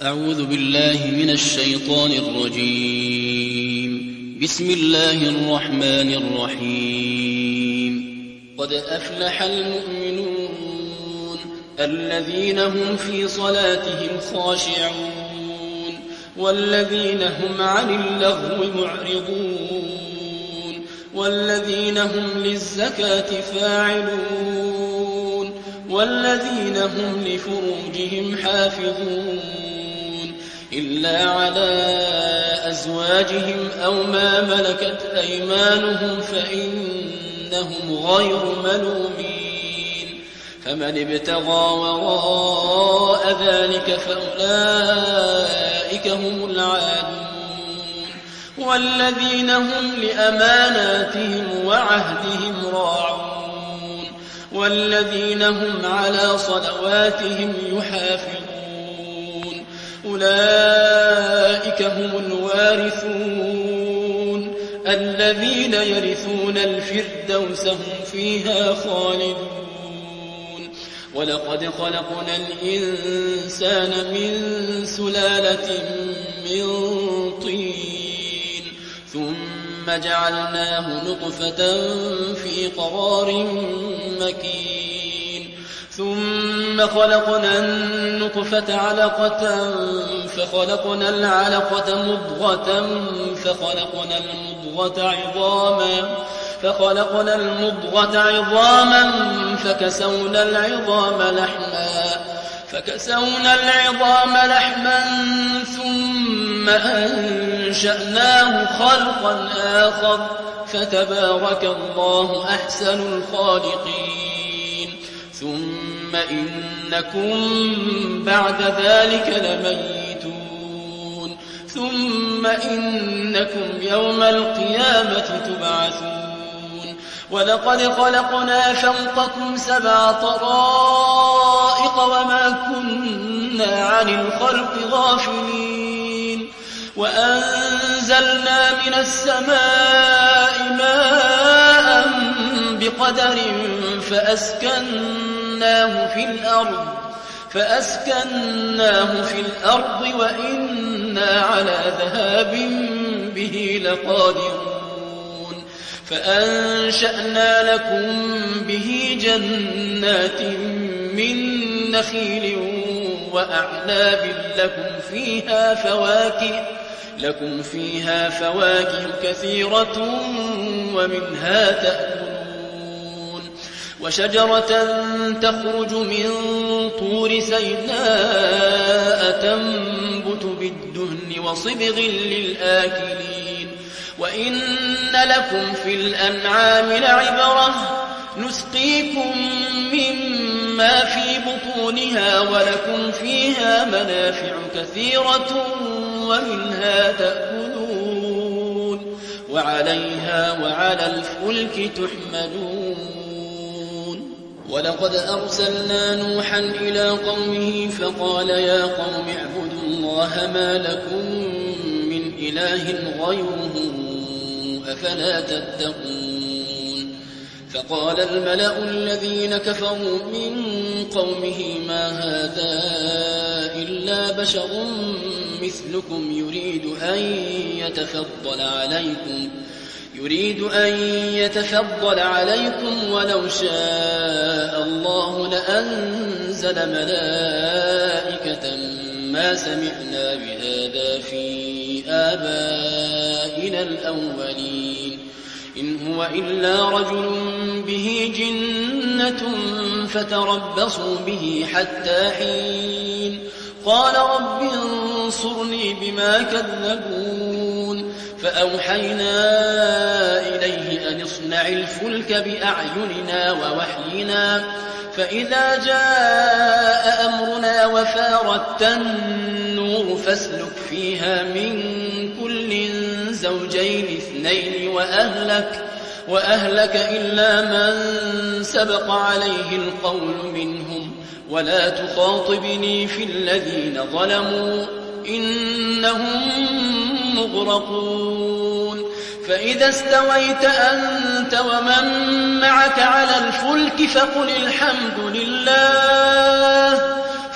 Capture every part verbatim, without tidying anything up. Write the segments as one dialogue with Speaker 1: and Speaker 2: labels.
Speaker 1: أعوذ بالله من الشيطان الرجيم. بسم الله الرحمن الرحيم. قد أفلح المؤمنون الذين هم في صلاتهم خاشعون والذين هم عن اللغو معرضون والذين هم للزكاة فاعلون والذين هم لفروجهم حافظون إلا على أزواجهم أو ما ملكت أيمانهم فإنهم غير ملومين. فمن ابتغى وراء ذلك فأولئك هم العادون والذين هم لأماناتهم وعهدهم راعون والذين هم على صلواتهم يحافظون أولئك هم الوارثون الذين يرثون الفردوس هم فيها خالدون. ولقد خلقنا الإنسان من سلالة من طين ثم جعلناه نطفة في قرار مكين ثم خلقنا النطفة علقة فخلقنا العلقة مضغة فخلقنا المضغة عظاما فخلقنا المضغة عظاما فكسونا العظام لحما فكسونا العظام لحما ثم أنشأناه خلقا آخر فتبارك الله أحسن الخالقين. ثم إنكم بعد ذلك لميتون ثم إنكم يوم القيامة تبعثون. ولقد خلقنا فوقكم سبع طرائق وما كنا عن الخلق غافلين وأنزلنا من السماء ماء بقدر فأسكناه في الأرض فأسكناه في الأرض وإنا على ذهاب به لقادرون. فأنشأنا لكم به جنات من نخيل وأعناب لكم فيها فواكه لكم فيها فواكه كثيرة ومنها تأكلون. وشجرة تخرج من طور سيناء تنبت بالدهن وصبغ للآكلين. وإن لكم في الأنعام لعبرة نسقيكم مما في بطونها ولكم فيها منافع كثيرة ومنها تأكلون وعليها وعلى الفلك تحملون. ولقد أرسلنا نوحا إلى قومه فقال يا قوم اعبدوا الله ما لكم من إله غيره أفلا تتقون. فقال الملأ الذين كفروا من قومه ما هذا إلا بشر مثلكم يريد أن يتفضل عليكم يريد أن يتفضل عليكم ولو شاء الله لأنزل ملائكة ما سمعنا بهذا في آبائنا الأولين إن هو إلا رجل به جنة فتربصوا به حتى حين. قال رب انصرني بما كذبون. فأوحينا إليه أن اصنع الفلك بأعيننا ووحينا فإذا جاء أمرنا وفارت النور فاسلك فيها من كل زوجين اثنين وأهلك, وأهلك إلا من سبق عليه القول منهم ولا تخاطبني في الذين ظلموا إنهم مغرقون. فإذا استويت أنت ومن معك على الفلك فقل الحمد لله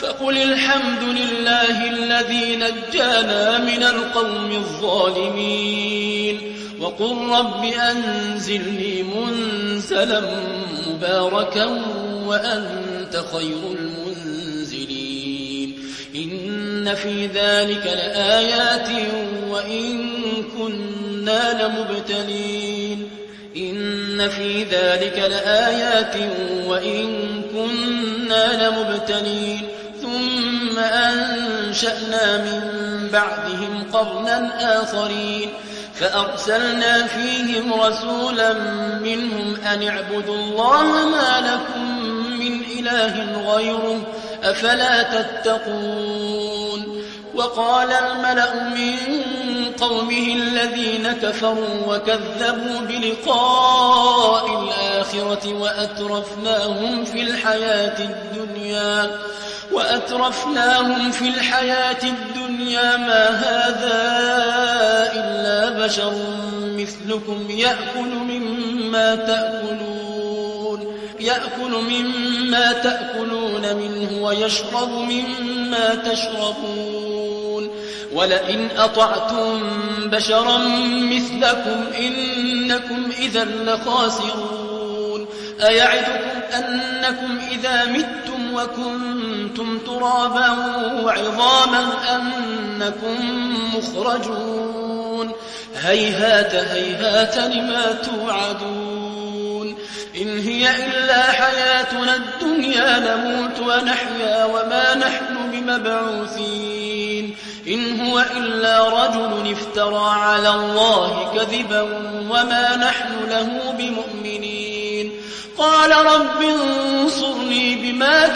Speaker 1: فقل الحمد لله الذي نجانا من القوم الظالمين وقل رب أنزلني منزلا مباركا وأنت خير المنزلين إن في ذلك لآيات وإن كنا لمبتلين إن في ذلك لآيات وإن كنا لمبتلين ثم أنشأنا من بعدهم قرنا آخرين فأرسلنا فيهم رسولا منهم أن اعبدوا الله ما لكم من إله غيره أفلا تتقون وقال الملأ من قومه الذين كفروا وكذبوا بلقاء الآخرة وأترفناهم في الحياة الدنيا وأترفناهم في الحياة الدنيا ما هذا إلا بشر مثلكم يأكل مما تأكلون يأكل مما تأكلون منه ويشرب مما تشربون ولئن أطعتم بشرا مثلكم إنكم إذا لخاسرون أيعدكم أنكم إذا متم وكنتم ترابا وعظاما أنكم مخرجون هيهات هيهات لما توعدون إن هي إلا حياتنا الدنيا نموت ونحيا وما نحن بمبعوثين إن هو إلا رجل افترى على الله كذبا وما نحن له بمؤمنين قال رب انصرني بما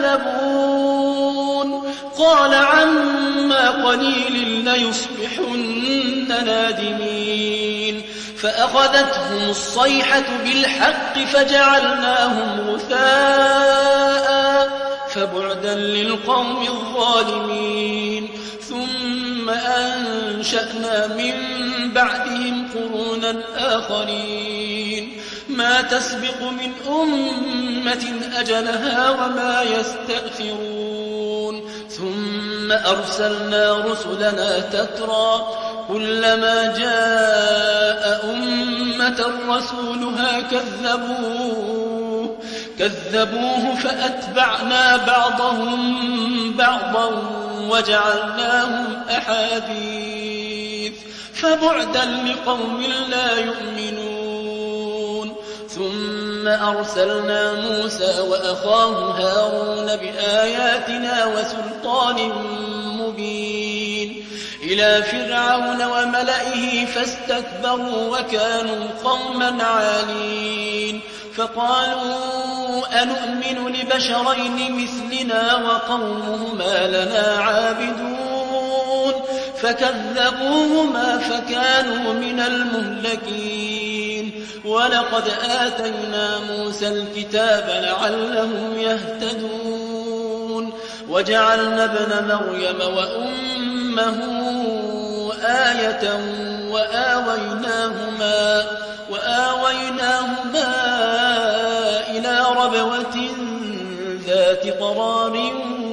Speaker 1: كذبون قال عما قليل ليصبحن نادمين فأخذتهم الصيحة بالحق فجعلناهم غثاء فبعدا للقوم الظالمين ثم أنشأنا من بعدهم قرونا آخرين ما تسبق من أمة أجلها وما يستأخرون ثم أرسلنا رسلنا تترى كلما جاء أمة رسولها كذبوه كذبوه فأتبعنا بعضهم بعضا وجعلناهم أحاديث فبعدا لقوم لا يؤمنون ثم أرسلنا موسى وأخاه هارون بآياتنا وسلطان مبين إلى فرعون وملئه فاستكبروا وكانوا قوما عالين فقالوا أنؤمن لبشرين مثلنا وقومهما لنا عابدون فكذبوهما فكانوا من المهلكين ولقد آتينا موسى الكتاب لعلهم يهتدون وجعلنا ابن مريم وأمه آية وآويناهما وآويناهما إلى ربوة ذات قرار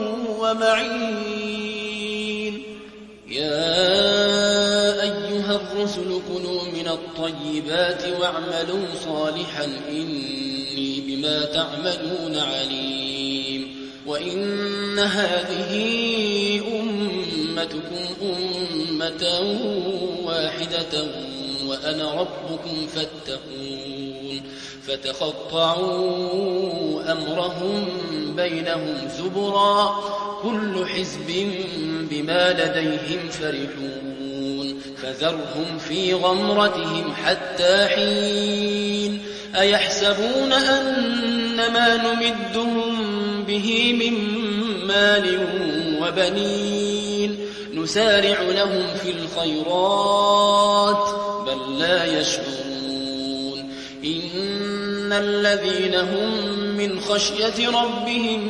Speaker 1: ومعين يا أيها الرسل كلوا من الطيبات واعملوا صالحا إني بما تعملون عليم وإن هذه أمتكم أمة واحدة وأنا ربكم فاتقون فتقطعوا أمرهم بينهم زبرا كل حزب بما لديهم فرحون فذرهم في غمرتهم حتى حين أيحسبون أن ما نمدهم به من مال وبنين نسارع لهم في الخيرات بل لا يشعرون إن الذين هم من خشية ربهم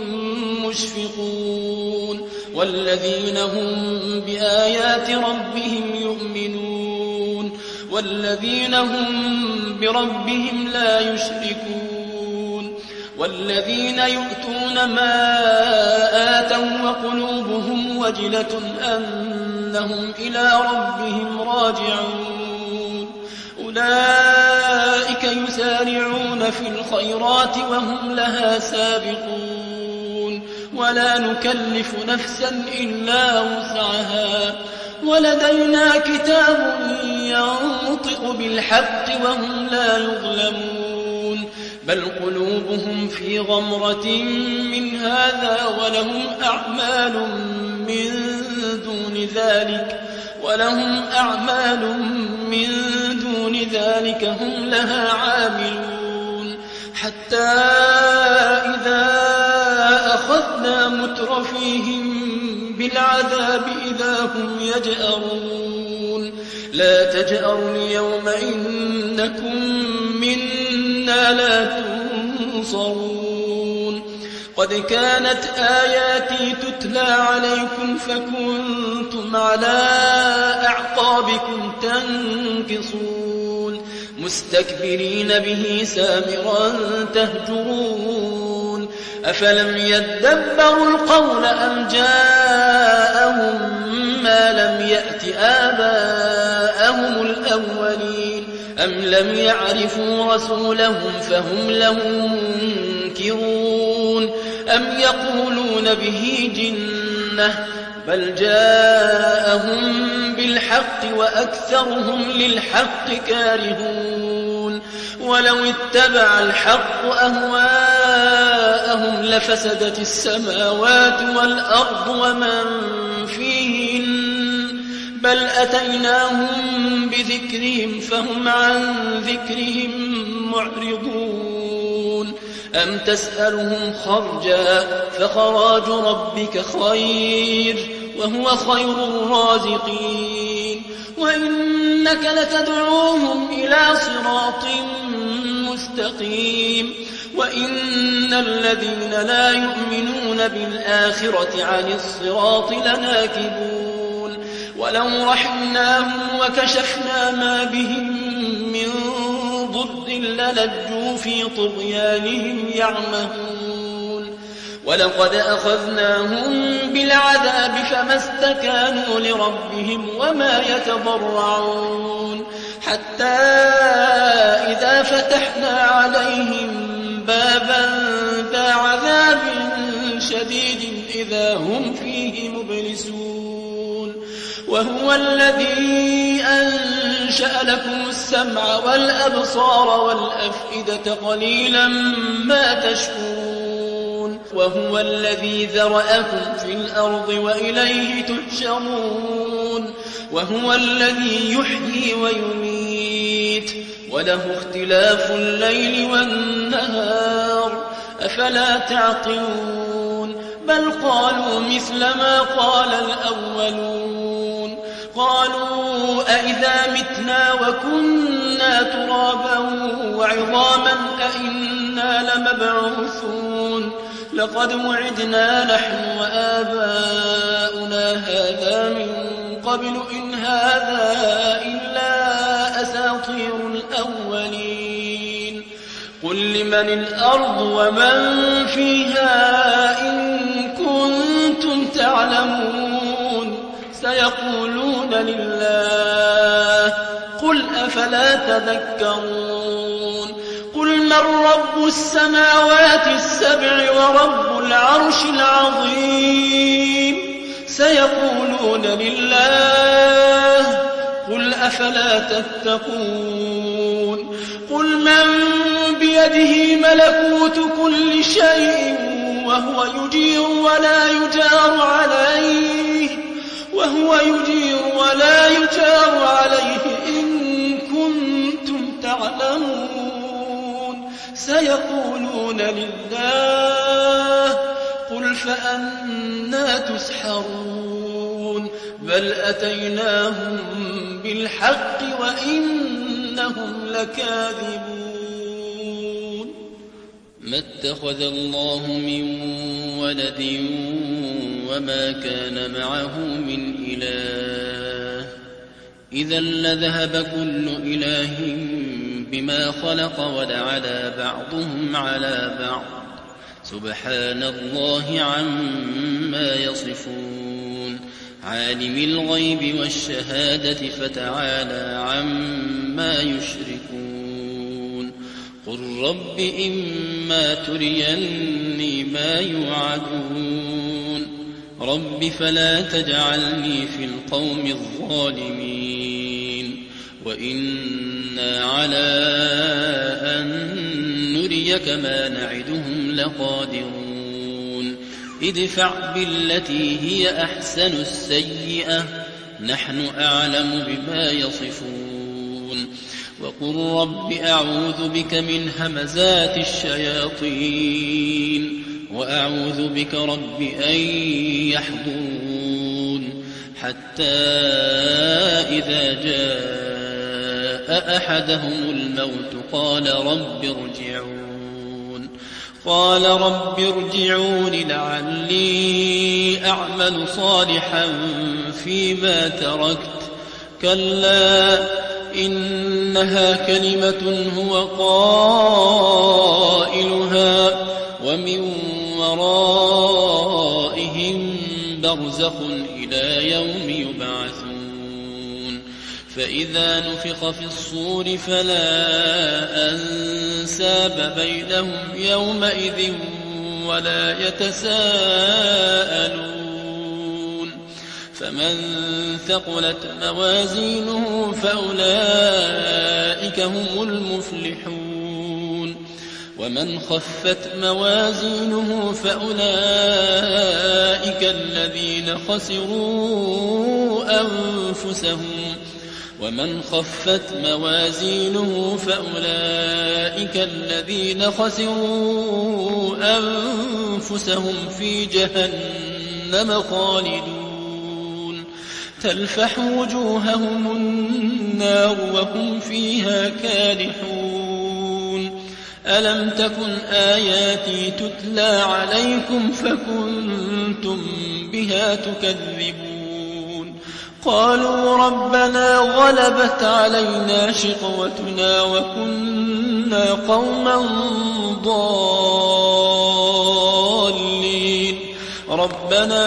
Speaker 1: مشفقون والذين هم بآيات ربهم يؤمنون والذين هم بربهم لا يشركون والذين يؤتون ما آتوا وقلوبهم وجلة أنهم إلى ربهم راجعون أولئك يسارعون في الخيرات وهم لها سابقون ولا نكلف نفسا إلا وسعها ولدينا كتاب ينطق بالحق وهم لا يظلمون بل قلوبهم في غمرة من هذا ولهم أعمال من دون ذلك ولهم أعمال من دون ذلك هم لها عاملون حتى إذا أخذنا مترفيهم بالعذاب إذا هم يجأرون لا تجأروا اليوم إنكم منا لا تنصرون قد كانت آياتي تتلى عليكم فكنتم على أعقابكم تنكصون مستكبرين به سامرا تهجرون أفلم يدبروا القول أم جاءهم ما لم يأت آباءهم الأولين أم لم يعرفوا رسولهم فهم له منكرون أم يقولون به جنة بل جاءهم بالحق وأكثرهم للحق كارهون ولو اتبع الحق أهواءهم لفسدت السماوات والأرض ومن فيهن بل أتيناهم بذكرهم فهم عن ذكرهم معرضون أم تسألهم خرجا فخراج ربك خير وهو خير الرازقين وإنك لتدعوهم إلى صراط مستقيم وإن الذين لا يؤمنون بالآخرة عن الصراط لناكبون ولو رحمناهم وكشفنا ما بهم من ضر للجوا في طغيانهم يعمهون ولقد أخذناهم بالعذاب فما استكانوا لربهم وما يتضرعون حتى إذا فتحنا عليهم بابا ذا عذاب شديد إذا هم فيه مبلسون وهو الذي أنشأ لكم السمع والأبصار والأفئدة قليلا ما تشكرون وهو الذي ذرأكم في الأرض وإليه تحشرون وهو الذي يحيي ويميت وله اختلاف الليل والنهار أفلا تعقلون بل قالوا مثل ما قال الأولون قالوا أئذا متنا وكنا ترابا وعظاما أئنا لمبعوثون لقد وعدنا نحن وآباؤنا هذا من قبل إن هذا إلا أساطير الأولين قل لمن الأرض ومن فيها إن كنتم تعلمون سيقولون لله قل أفلا تذكرون قل من رب السماوات السبع ورب العرش العظيم سيقولون لله قل أفلا تتقون قل من بيده ملكوت كل شيء وهو يجير ولا يجار عليه وهو يجير ولا يجار عليه إن كنتم تعلمون سيقولون لله قل فأنى تسحرون بل أتيناهم بالحق وإنهم لكاذبون ما اتخذ الله من ولد وما كان معه من إله إذا لذهب كل إله بما خلق ولعلى بعضهم على بعض سبحان الله عما يصفون عالم الغيب والشهادة فتعالى عما يشركون قل رب إما تريني ما يوعدون رب فلا تجعلني في القوم الظالمين وإنا على أن نريك ما نعدهم لقادرون ادفع بالتي هي أحسن السيئة نحن أعلم بما يصفون وقل رب أعوذ بك من همزات الشياطين وأعوذ بك رب أن يحضرون حتى إذا جاء أحدهم الموت قال رب ارجعون قال رب ارجعون لعلي أعمل صالحا فيما تركت كلا إنها كلمة هو قائلها ومن ورائهم برزخ إلى يوم يبعثون فإذا نفخ في الصور فلا أنساب بينهم يومئذ ولا يتساءلون فمن ثقلت موازينه فأولئك هم المفلحون ومن خفت موازينه فأولئك الذين خسروا أنفسهم ومن خفت موازينه فأولئك الذين خسروا أنفسهم في جهنم خالدون تلفح وجوههم النار وهم فيها كالحون ألم تكن آياتي تتلى عليكم فكنتم بها تكذبون قالوا ربنا غلبت علينا شقوتنا وكنا قوما ضالين ربنا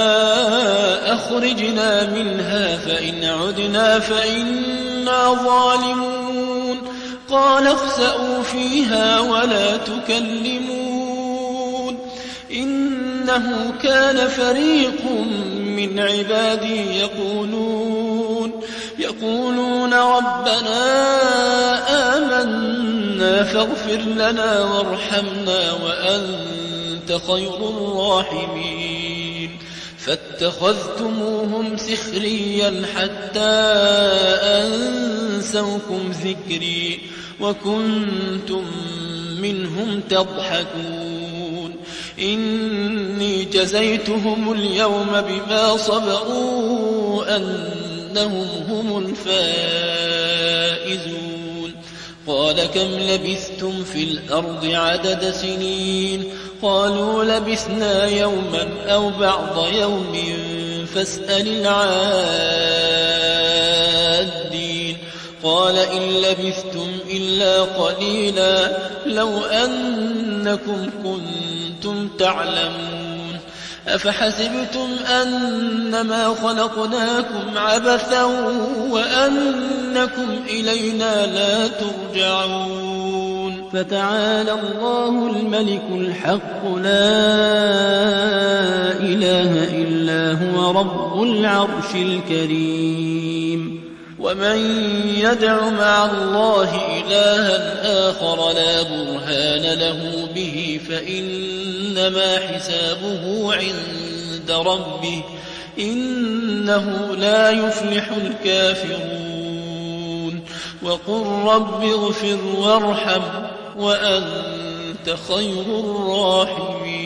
Speaker 1: أخرجنا منها فإن عدنا فإنا ظالمون قال اخسأوا فيها ولا تكلمون إنه كان فريق من عبادي يقولون يقولون ربنا آمنا فاغفر لنا وارحمنا وأنت خير الراحمين فاتخذتموهم سخريا حتى أنسوكم ذكري وكنتم منهم تضحكون إني جزيتهم اليوم بما صبروا أنهم هم الفائزون قال كم لبثتم في الأرض عدد سنين قالوا لبثنا يوما أو بعض يوم فاسأل العادين قال إن لبثتم إلا قليلا لو أنكم كنتم تعلمون أفحسبتم أنما خلقناكم عبثا وأنكم إلينا لا ترجعون فتعالى الله الملك الحق لا إله إلا هو رب العرش الكريم ومن يدع مع الله إلها آخر لا برهان له به فإنما حسابه عند ربه إنه لا يفلح الكافرون وقل رب اغفر وارحم وأنت خير الراحمين